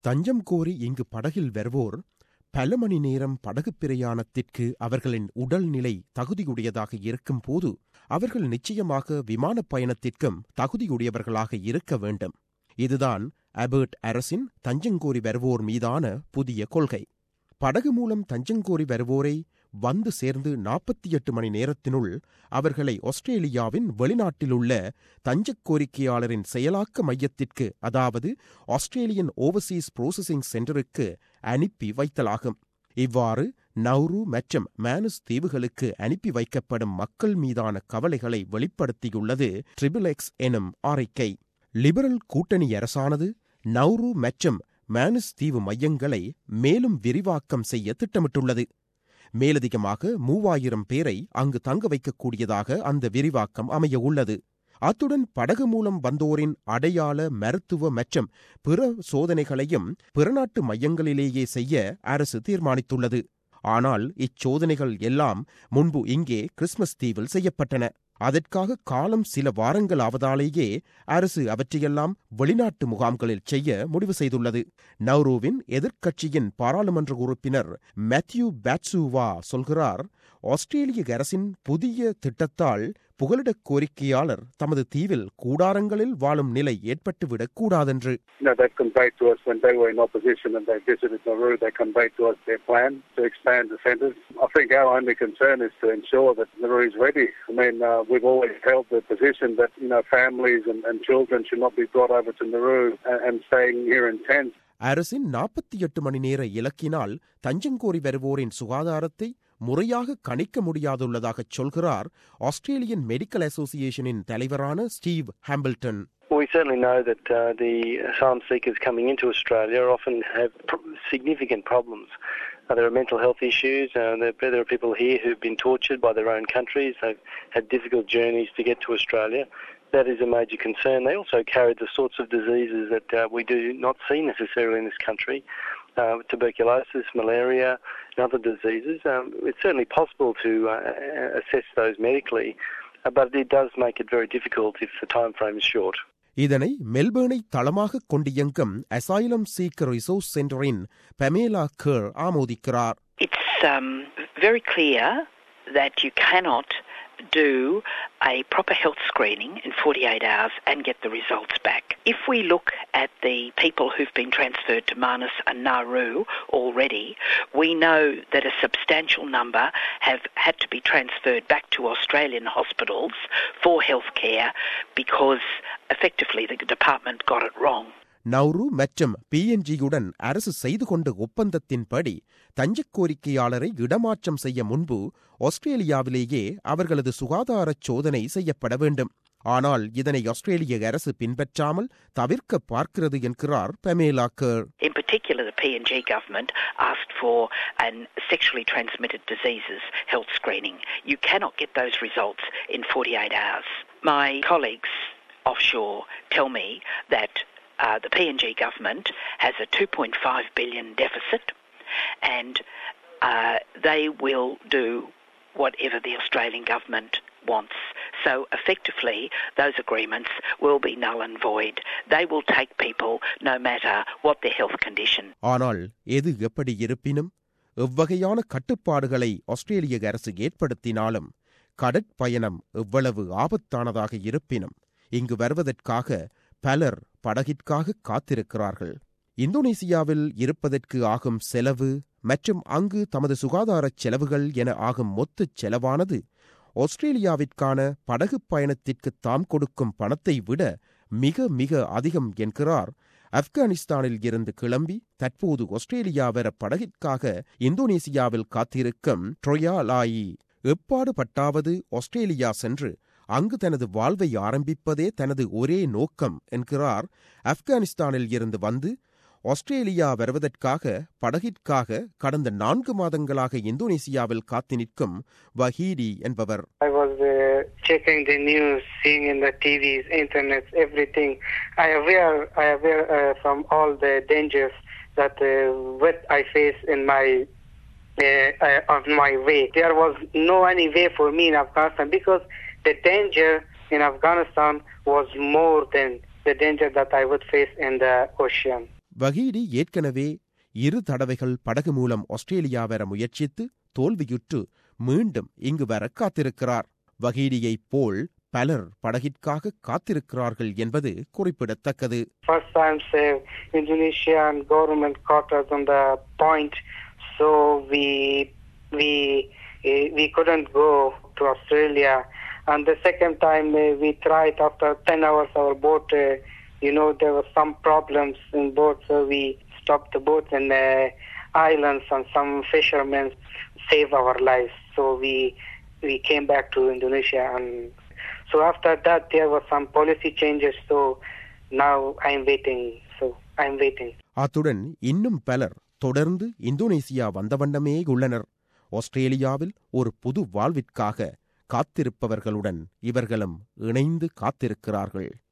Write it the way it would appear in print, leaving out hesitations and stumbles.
தஞ்சம் கோரி இங்கு படகில் வருவோர் பல மணி நேரம் படகு பிரயாணத்திற்கு அவர்களின் உடல்நிலை தகுதியுடையதாக இருக்கும் போது அவர்கள் நிச்சயமாக விமானப் பயணத்திற்கும் தகுதியுடையவர்களாக இருக்க வேண்டும். இதுதான் அபர்ட் அரசின் தஞ்சங்கோரி வருவோர் மீதான புதிய கொள்கை. படகு மூலம் தஞ்சங்கோரி வருவோரை வந்து சேர்ந்து 48 மணி நேரத்தினுள் அவர்களை ஆஸ்திரேலியாவின் வெளிநாட்டிலுள்ள தஞ்சக் கோரிக்கையாளரின் செயலாக்க மையத்திற்கு, அதாவது ஆஸ்திரேலியன் ஓவர்சீஸ் புரோசஸிங் சென்டருக்கு அனுப்பி வைத்தலாகும். இவ்வாறு நௌரு மற்றும் மேனஸ் தீவுகளுக்கு அனுப்பி வைக்கப்படும் மக்கள் மீதான கவலைகளை வெளிப்படுத்தியுள்ளது XXX எனும் அறிக்கை. லிபரல் கூட்டணி அரசானது நௌரு மற்றும் மேனஸ் தீவு மையங்களை மேலும் விரிவாக்கம் செய்ய திட்டமிட்டுள்ளது. மேலதிகமாக 3000 பேரை அங்கு தங்க வைக்கக்கூடியதாக அந்த விரிவாக்கம் அமைய உள்ளது. அத்துடன் படகு மூலம் வந்தோரின் அடையாள, மருத்துவ மற்றும் பிற சோதனைகளையும் பிறநாட்டு மையங்களிலேயே செய்ய அரசு தீர்மானித்துள்ளது. ஆனால் இச்சோதனைகள் எல்லாம் முன்பு இங்கே கிறிஸ்மஸ் தீவில் செய்யப்பட்டன. அதற்காக காலம் சில வாரங்கள் ஆவதாலேயே அரசு அவற்றையெல்லாம் வெளிநாட்டு முகாம்களில் செய்ய முடிவு செய்துள்ளது. நௌருவின் எதிர்க்கட்சியின் பாராளுமன்ற உறுப்பினர் மேத்யூ பேட்சுவா சொல்கிறார், ஆஸ்திரேலிய அரசின் புதிய திட்டத்தால் புகலிடக் கோரிக்கையாளர் தமது தீவில் கூடாரங்களில் வாழும் நிலை ஏற்பட்டுவிடக் கூடாதென்று. They've conveyed to us when they were in opposition and they visited Nauru, they conveyed to us their plan to expand the centres. I think our only concern is to ensure that Nauru is ready. I mean, we've always held the position that, families and children should not be brought over to Nauru and staying here in tents. அரசின் 48 மணி நேர இலக்கினால் தஞ்சங்கோரி வருவோரின் சுகாதாரத்தை முறையாக கணிக்க முடியாதுள்ளதாகச் சொல்கிறார் Australian medical அசோசியேஷனின் தலைவரான Steve Hambleton. We certainly know that the asylum seekers coming into Australia often have significant problems. There are mental health issues. There are people here who've been tortured by their own countries. They've had difficult journeys to get to Australia. That is a major concern. They also carry the sorts of diseases that we do not see necessarily in this country. Tuberculosis, malaria and other diseases. It's certainly possible to assess those medically, but it does make it very difficult if the time frame is short. இதனை மெல்பர்னை தளமாக கொண்டியங்கும் asylum seeker resource சென்டரின் Pamela Curr ஆமோதிக்கிறார். It's very clear that you cannot do a proper health screening in 48 hours and get the results back. If we look at the people who've been transferred to Manus and Nauru already, we know that a substantial number have had to be transferred back to Australian hospitals for health care because effectively the department got it wrong. Nauru மற்றும் PNG-யுடன் அரசு செய்து கொண்ட ஒப்பந்தத்தின்படி தஞ்சக் கோரிக்கையாளரை இடமாற்றம் செய்ய முன்பு ஆஸ்திரேலியாவிலேயே அவர்களது சுகாதாரச் சோதனை செய்யப்பட வேண்டும். ஆனால் இதனை ஆஸ்திரேலிய அரசு பின்பற்றாமல் தவிர்க்க பார்க்கிறது என்கிறார் பமேலா கர். In particular, the PNG government asked for an sexually transmitted diseases health screening. You cannot get those results in 48 hours. My colleagues offshore tell me that the PNG government has a 2.5 billion deficit and they will do whatever the Australian government wants. So effectively those agreements will be null and void. They will take people no matter what their health condition. ஆனால் எது எப்படி இருப்பினும் எவ்வகையான கட்டுப்பாடுகளை ஆஸ்திரேலிய அரசு ஏற்படுத்தினாலும் கடற்பயணம் எவ்வளவு ஆபத்தானதாக இருப்பினும் இங்கு வருவதற்காக பலர் படகிற்காக காத்திருக்கிறார்கள். இந்தோனேசியாவில் இருப்பதற்கு ஆகும் செலவு மற்றும் அங்கு தமது சுகாதாரச் செலவுகள் என ஆகும் மொத்தச் செலவானது ஆஸ்திரேலியாவிற்கான படகு பயணத்திற்கு தாம் கொடுக்கும் பணத்தை விட மிக மிக அதிகம் என்கிறார் ஆப்கானிஸ்தானில் இருந்து கிளம்பி தற்போது ஆஸ்திரேலியா வர படகிற்காக இந்தோனேசியாவில் காத்திருக்கும் ட்ரோயா லாயி. எப்பாடு பட்டாவது ஆஸ்திரேலியா சென்று அங்கு தனது வாழ்வை ஆரம்பிப்பதே தனது ஒரே நோக்கம் என்கிறார் ஆப்கானிஸ்தானில் இருந்து வந்து ஆஸ்திரேலியா வருவதற்காக படகிற்காக கடந்த 4 மாதங்களாக இந்தோனேசியாவில் காத்து நிற்கும் வஹீடி என்பவர். I was checking the news, seeing in the TVs, internet, everything. I aware from all the dangers that what I face in my on my way. There was no any way for me in Afghanistan because the danger in Afghanistan was more than the danger that I would face in the ocean. வகீடி ஏற்கனவே 2 தடவைகள் படகு மூலம் Australia வர முயற்சித்து தோல்வியுற்று மீண்டும் இங்கு வர காத்திருக்கிறார். வகீடியைப் போல் பலர் படகிற்காக காத்திருக்கிறார்கள் என்பது குறிப்பிடத்தக்கது. First time Indonesian government caught us on the point, so we couldn't go to Australia. And the second time we tried after 10 hours our boat, there were some problems in boat, so we stopped the boat in the islands and some fishermen saved our lives. So we came back to Indonesia, and so after that there were some policy changes, so now I'm waiting. அத்துடன் இன்னும் பலர் தொடர்ந்து Indonesia வந்த வண்ணமே உள்ளனர். ஆஸ்திரேலியாவில் ஒரு புது வாழ்விற்காக காத்திருப்பவர்களுடன் இவர்களும் இணைந்து காத்திருக்கிறார்கள்.